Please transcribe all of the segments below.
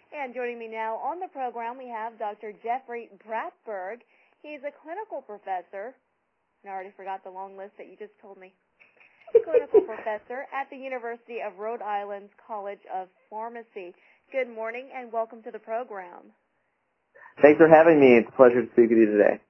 And joining me now on the program, we have Dr. Jeffrey Bratberg. He's a clinical professor, and I already forgot the long list that you just told me. Clinical professor at the University of Rhode Island's College of Pharmacy. Good morning and welcome to the program. Thanks for having me. It's a pleasure to speak with you today.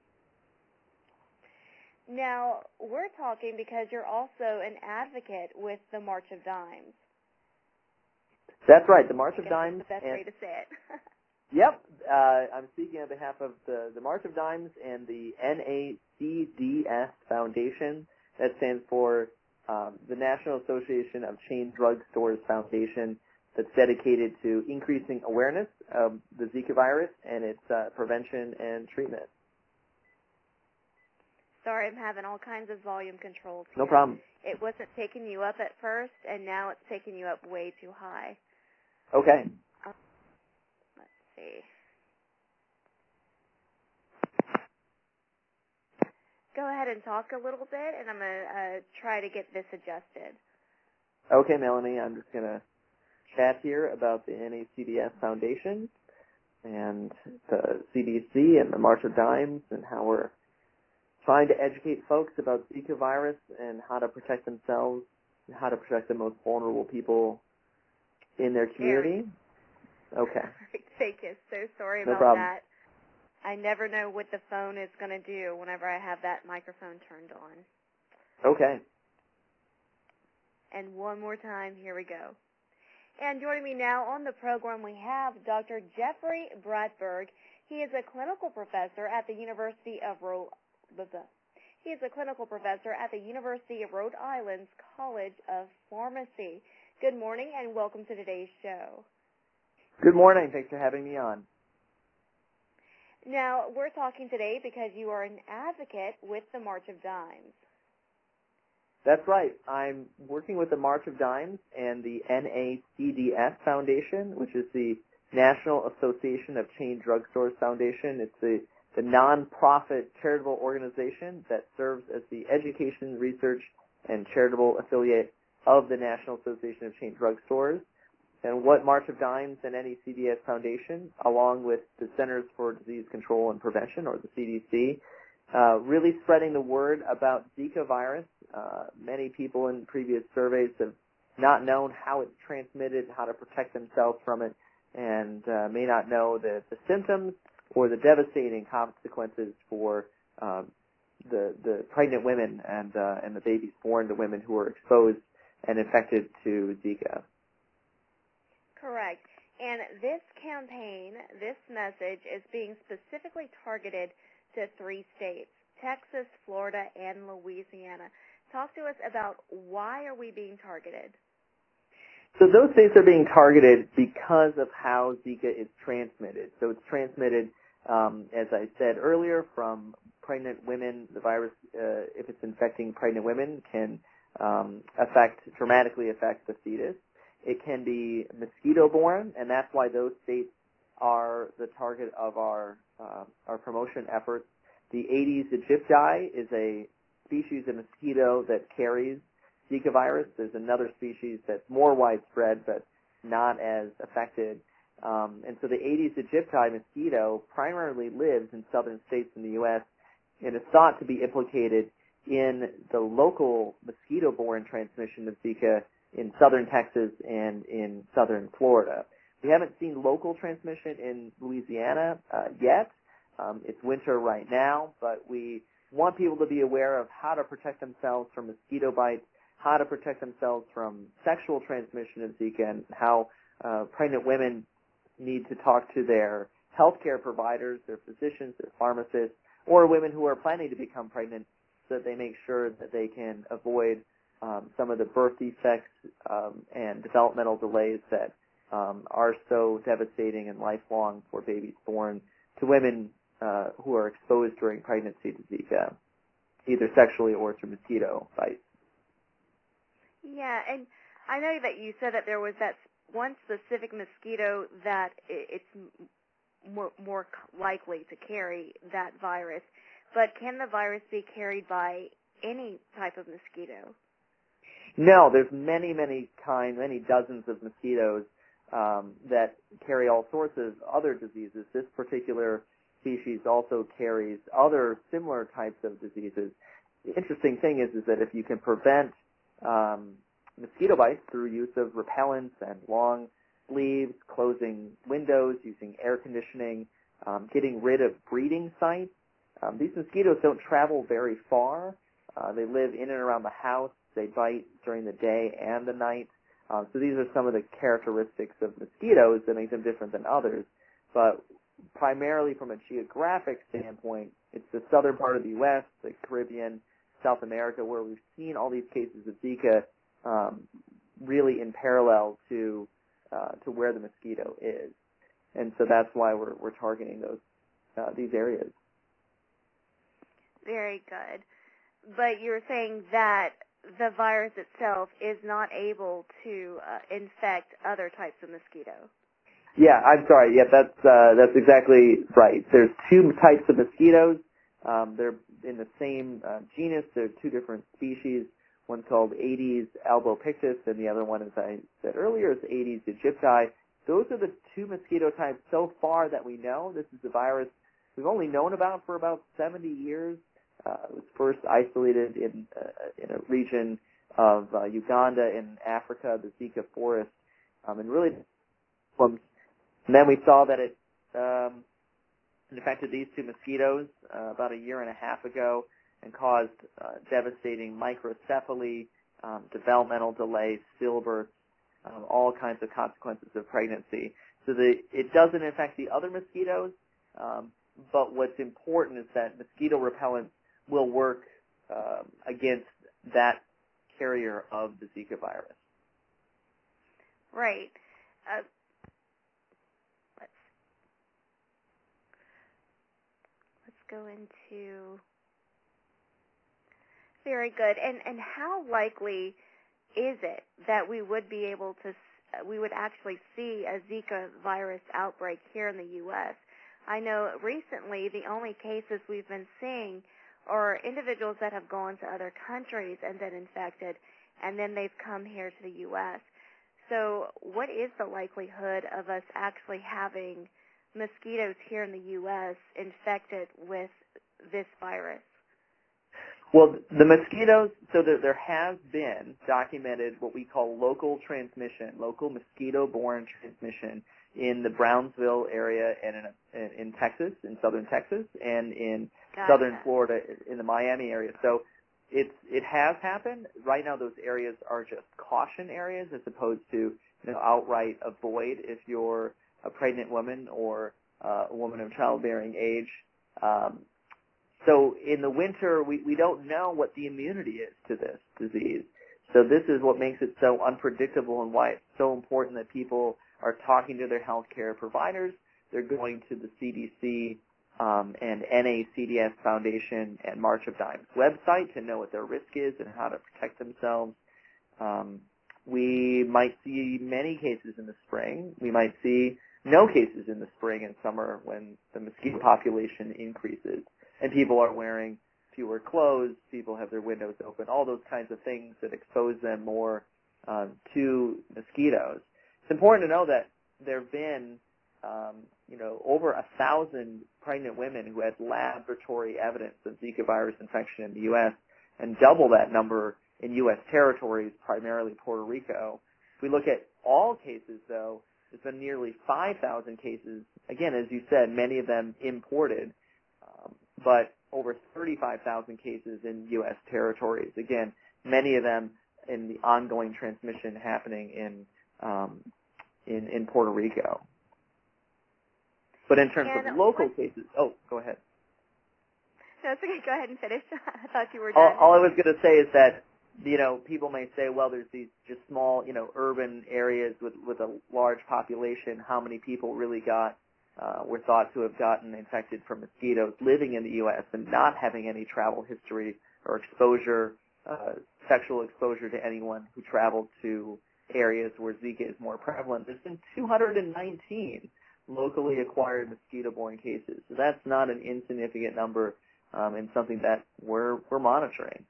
Now, we're talking because you're also an advocate with the March of Dimes. That's right, the March of Dimes. That's the best way to say it. Yep. I'm speaking on behalf of the March of Dimes and the NACDS Foundation. That stands for the National Association of Chain Drug Stores Foundation, that's dedicated to increasing awareness of the Zika virus and its prevention and treatment. Sorry, I'm having all kinds of volume controls here. No problem. It wasn't taking you up at first, and now it's taking you up way too high. Okay. Let's see. Go ahead and talk a little bit, and I'm going to try to get this adjusted. Okay, Melanie, I'm just going to chat here about the NACDS Foundation and the CDC and the March of Dimes and how we're trying to educate folks about Zika virus and how to protect themselves and how to protect the most vulnerable people in their community. Okay. Thank you. So sorry no about problem. that. I never know what the phone is going to do whenever I have that microphone turned on. Okay. And one more time, here we go. And joining me now on the program, we have Dr. Jeffrey Bratberg. He is a clinical professor at the University of Rhode Island's College of Pharmacy. Good morning and welcome to today's show. Good morning. Thanks for having me on. Now, we're talking today because you are an advocate with the March of Dimes. That's right. I'm working with the March of Dimes and the NACDS Foundation, which is the National Association of Chain Drug Stores Foundation. It's the non-profit charitable organization that serves as the education, research, and charitable affiliate of the National Association of Chain Drug Stores. And what March of Dimes and NACDS Foundation, along with the Centers for Disease Control and Prevention, or the CDC, really spreading the word about Zika virus. Many people in previous surveys have not known how it's transmitted, how to protect themselves from it, and may not know the symptoms or the devastating consequences for the pregnant women and the babies born to women who are exposed and infected to Zika. Correct. And this campaign, this message, is being specifically targeted to 3 states, Texas, Florida, and Louisiana. Talk to us about why are we being targeted? So those states are being targeted because of how Zika is transmitted. So it's transmitted, as I said earlier, from pregnant women. The virus, if it's infecting pregnant women, can dramatically affect the fetus. It can be mosquito-borne, and that's why those states are the target of our promotion efforts. The Aedes aegypti is a species of mosquito that carries Zika virus. There's another species that's more widespread but not as affected. And so the Aedes aegypti mosquito primarily lives in southern states in the U.S. and is thought to be implicated in the local mosquito-borne transmission of Zika in southern Texas and in southern Florida. We haven't seen local transmission in Louisiana yet. It's winter right now, but we want people to be aware of how to protect themselves from mosquito bites, how to protect themselves from sexual transmission of Zika, and how pregnant women need to talk to their healthcare providers, their physicians, their pharmacists, or women who are planning to become pregnant so that they make sure that they can avoid some of the birth defects and developmental delays that are so devastating and lifelong for babies born to women who are exposed during pregnancy to Zika, either sexually or through mosquito bites. Yeah, and I know that you said that there was that one specific mosquito that it's more likely to carry that virus, but can the virus be carried by any type of mosquito? No, there's many dozens of mosquitoes that carry all sorts sorts of other diseases. This particular species also carries other similar types of diseases. The interesting thing is that if you can prevent mosquito bites through use of repellents and long sleeves, closing windows, using air conditioning, getting rid of breeding sites, these mosquitoes don't travel very far. They live in and around the house. They bite during the day and the night. So these are some of the characteristics of mosquitoes that make them different than others. But primarily from a geographic standpoint, it's the southern part of the U.S., the Caribbean, South America, where we've seen all these cases of Zika really in parallel to where the mosquito is. And so that's why we're targeting these areas. Very good. But you were saying that the virus itself is not able to infect other types of mosquito. Yeah, I'm sorry. Yeah, that's exactly right. There's two types of mosquitoes. They're in the same genus. They're two different species. One's called Aedes albopictus, and the other one, as I said earlier, is Aedes aegypti. Those are the two mosquito types so far that we know. This is a virus we've only known about for about 70 years. It was first isolated in a region of Uganda in Africa, the Zika forest, and really, and then we saw that it infected these two mosquitoes about a year and a half ago and caused devastating microcephaly, developmental delay, stillbirths, all kinds of consequences of pregnancy. So it doesn't infect the other mosquitoes, but what's important is that mosquito repellents will work against that carrier of the Zika virus. Right. Let's go into. Very good. And how likely is it that we would be able to, we would actually see a Zika virus outbreak here in the U.S.? I know recently the only cases we've been seeing are individuals that have gone to other countries and been infected, and then they've come here to the U.S. So what is the likelihood of us actually having mosquitoes here in the U.S. infected with this virus? Well, the mosquitoes, so there has been documented what we call local transmission, local mosquito-borne transmission in the Brownsville area and in Texas, in southern Texas, and in southern Florida, in the Miami area. So it has happened. Right now, those areas are just caution areas as opposed to outright avoid if you're a pregnant woman or a woman of childbearing age. So in the winter, we don't know what the immunity is to this disease. So this is what makes it so unpredictable and why it's so important that people are talking to their healthcare providers. They're going to the CDC and NACDS Foundation and March of Dimes website to know what their risk is and how to protect themselves. We might see many cases in the spring. We might see no cases in the spring and summer when the mosquito population increases. And people are wearing fewer clothes, people have their windows open, all those kinds of things that expose them more to mosquitoes. It's important to know that there have been, over 1,000 pregnant women who had laboratory evidence of Zika virus infection in the U.S. and double that number in U.S. territories, primarily Puerto Rico. If we look at all cases, though, there's been nearly 5,000 cases, again, as you said, many of them imported, but over 35,000 cases in U.S. territories. Again, many of them in the ongoing transmission happening in Puerto Rico. But in terms of local cases, go ahead. No, it's okay. Go ahead and finish. I thought you were done. All I was going to say is that, people may say, well, there's these just small, urban areas with a large population. How many people really were thought to have gotten infected from mosquitoes living in the U.S. and not having any travel history or exposure, sexual exposure to anyone who traveled to areas where Zika is more prevalent. There's been 219 locally acquired mosquito-borne cases. So that's not an insignificant number and something that we're monitoring.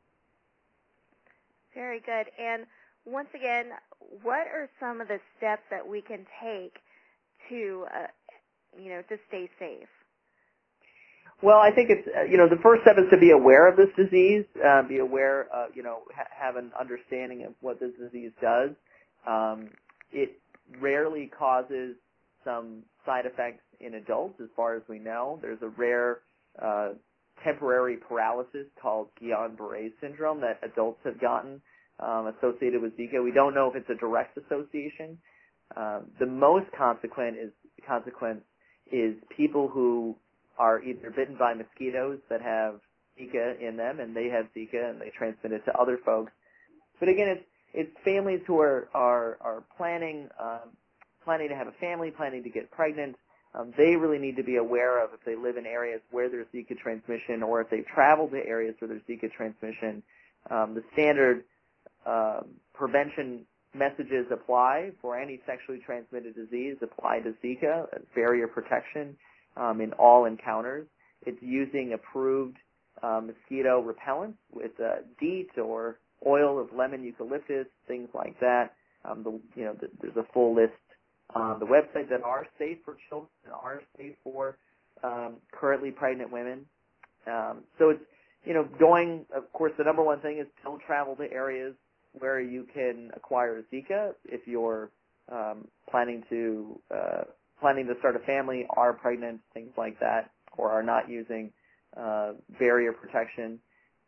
Very good. And once again, what are some of the steps that we can take to, to stay safe? Well, I think it's, the first step is to be aware of this disease, be aware, have an understanding of what this disease does. It rarely causes some side effects in adults, as far as we know. There's a rare temporary paralysis called Guillain-Barré syndrome that adults have gotten associated with Zika. We don't know if it's a direct association. The most consequence is people who are either bitten by mosquitoes that have Zika in them, and they have Zika and they transmit it to other folks. But again, it's families who are planning to have a family, planning to get pregnant. They really need to be aware of if they live in areas where there's Zika transmission, or if they've traveled to areas where there's Zika transmission. The standard prevention messages apply for any sexually transmitted disease, apply to Zika, barrier protection in all encounters. It's using approved mosquito repellents with DEET or oil of lemon eucalyptus, things like that. There's a full list on the website that are safe for children and are safe for currently pregnant women. So it's, of course, the number one thing is don't travel to areas where you can acquire Zika. If you're planning to start a family, are pregnant, things like that, or are not using barrier protection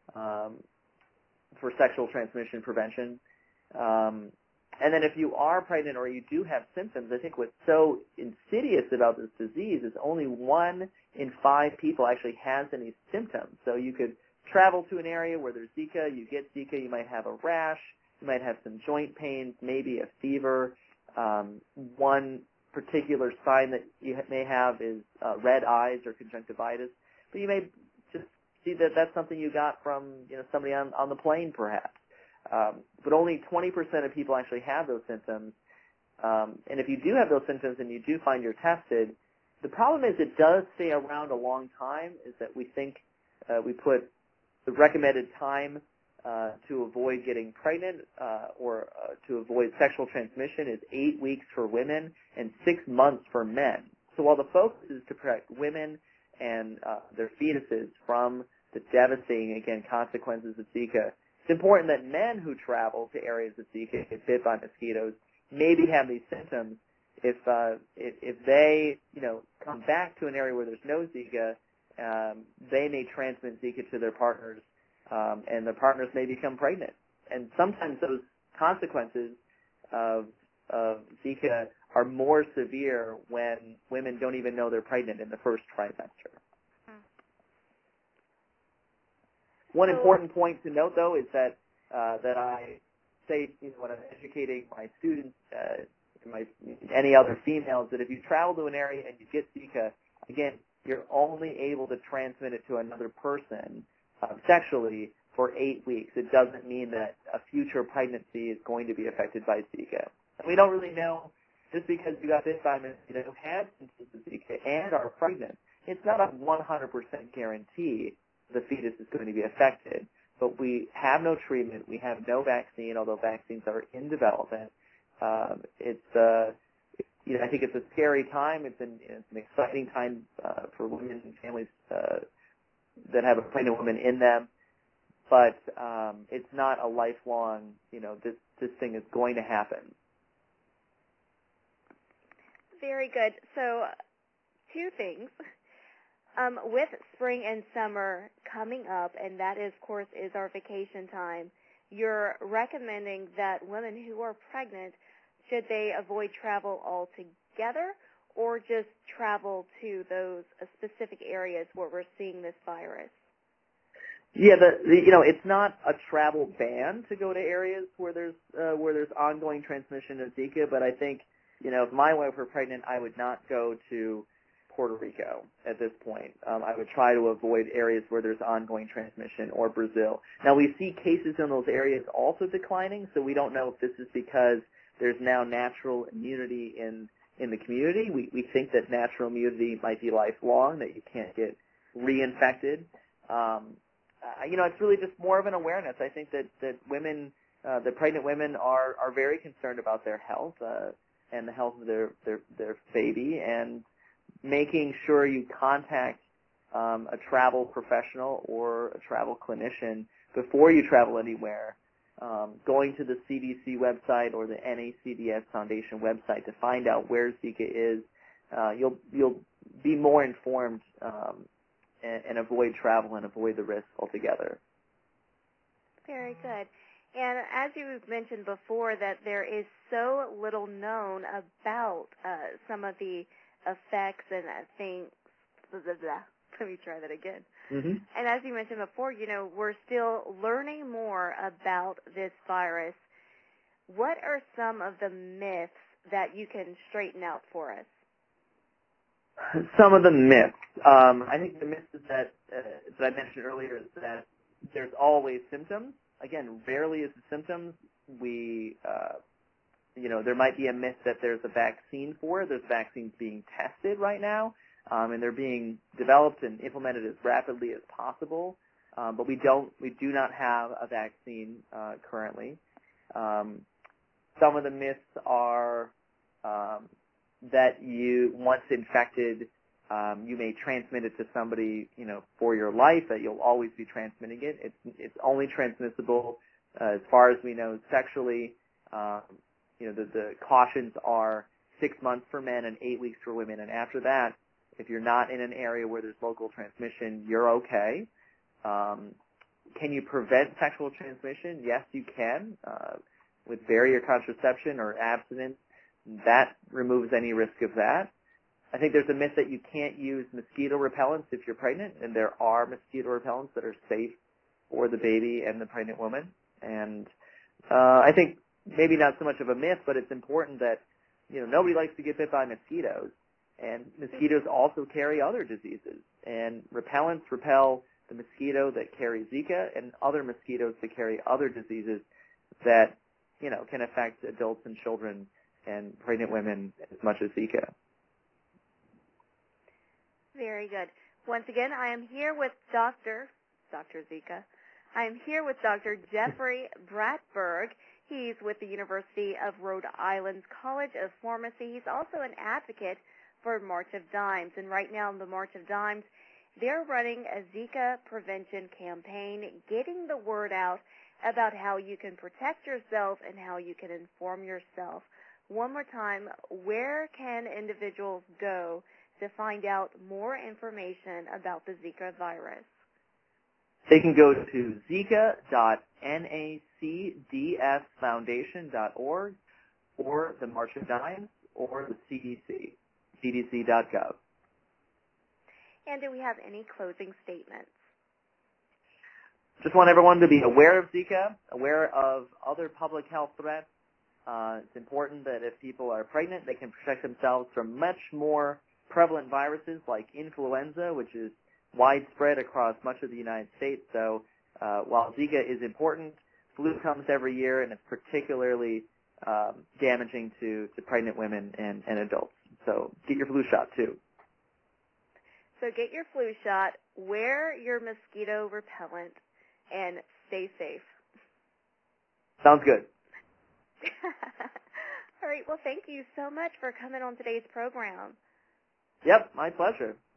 for sexual transmission prevention. And then if you are pregnant or you do have symptoms, I think what's so insidious about this disease is only 1 in 5 people actually has any symptoms. So you could travel to an area where there's Zika, you get Zika, you might have a rash, you might have some joint pains, maybe a fever. One particular sign that you may have is red eyes or conjunctivitis. But you may just see that that's something you got from somebody on the plane perhaps. But only 20% of people actually have those symptoms. And if you do have those symptoms and you do find you're tested, the problem is it does stay around a long time, is that we think we put the recommended time to avoid getting pregnant or to avoid sexual transmission is 8 weeks for women and 6 months for men. So while the focus is to protect women and their fetuses from the devastating, again, consequences of Zika, it's important that men who travel to areas of Zika, get bit by mosquitoes, maybe have these symptoms. If they come back to an area where there's no Zika, they may transmit Zika to their partners, and the partners may become pregnant. And sometimes those consequences of Zika are more severe when women don't even know they're pregnant in the first trimester. One important point to note, though, is that I say when I'm educating my students, any other females, that if you travel to an area and you get Zika, again, you're only able to transmit it to another person sexually for 8 weeks. It doesn't mean that a future pregnancy is going to be affected by Zika. And we don't really know, just because you got bit by a mosquito who has symptoms of Zika and are pregnant, it's not a 100% guarantee the fetus is going to be affected. But we have no treatment. We have no vaccine, although vaccines are in development. I think it's a scary time. It's an exciting time for women and families that have a pregnant woman in them. But it's not a lifelong, this thing is going to happen. Very good. So 2 things. With spring and summer coming up, and that, of course, is our vacation time, you're recommending that women who are pregnant, should they avoid travel altogether or just travel to those specific areas where we're seeing this virus? Yeah, it's not a travel ban to go to areas where there's ongoing transmission of Zika, but I think, if my wife were pregnant, I would not go to Puerto Rico at this point. I would try to avoid areas where there's ongoing transmission, or Brazil. Now, we see cases in those areas also declining, so we don't know if this is because there's now natural immunity in the community. We think that natural immunity might be lifelong, that you can't get reinfected. It's really just more of an awareness. I think that women, the pregnant women, are very concerned about their health. and the health of their baby, and making sure you contact a travel professional or a travel clinician before you travel anywhere, going to the CDC website or the NACDS Foundation website to find out where Zika is. You'll be more informed and avoid travel and avoid the risk altogether. Very good. And as you mentioned before, that there is so little known about some of the effects and things. Blah, blah, blah. Let me try that again. Mm-hmm. And as you mentioned before, we're still learning more about this virus. What are some of the myths that you can straighten out for us? Some of the myths. I think the myth is that I mentioned earlier is that there's always symptoms. Again, rarely is the symptoms. There might be a myth that there's a vaccine for it. There's vaccines being tested right now, and they're being developed and implemented as rapidly as possible. But we do not have a vaccine currently. Some of the myths are that once infected, you may transmit it to somebody, for your life, that you'll always be transmitting it. It's only transmissible, as far as we know, sexually. The cautions are 6 months for men and 8 weeks for women. And after that, if you're not in an area where there's local transmission, you're okay. Can you prevent sexual transmission? Yes, you can, with barrier contraception or abstinence. That removes any risk of that. I think there's a myth that you can't use mosquito repellents if you're pregnant, and there are mosquito repellents that are safe for the baby and the pregnant woman. And I think maybe not so much of a myth, but it's important that, nobody likes to get bit by mosquitoes. And mosquitoes also carry other diseases. And repellents repel the mosquito that carries Zika and other mosquitoes that carry other diseases that, can affect adults and children and pregnant women as much as Zika. Very good. Once again, I am here with Dr. Zika. I am here with Dr. Jeffrey Bratberg. He's with the University of Rhode Island's College of Pharmacy. He's also an advocate for March of Dimes. And right now in the March of Dimes, they're running a Zika prevention campaign, getting the word out about how you can protect yourself and how you can inform yourself. One more time, where can individuals go to find out more information about the Zika virus? They can go to zika.nacdsfoundation.org or the March of Dimes or the CDC, cdc.gov. And do we have any closing statements? Just want everyone to be aware of Zika, aware of other public health threats. It's important that if people are pregnant, they can protect themselves from much more prevalent viruses like influenza, which is widespread across much of the United States. So while Zika is important, flu comes every year, and it's particularly damaging to pregnant women and adults. So get your flu shot, too. So get your flu shot, wear your mosquito repellent, and stay safe. Sounds good. All right. Well, thank you so much for coming on today's program. Yep, my pleasure.